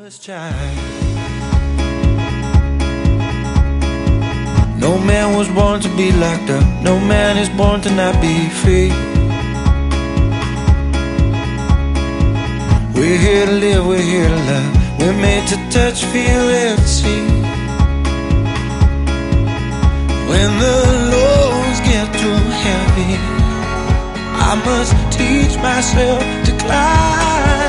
No man was born to be locked up. No man is born to not be free. We're here to live, we're here to love. We're made to touch, feel, and see. When the loads get too heavy, I must teach myself to climb.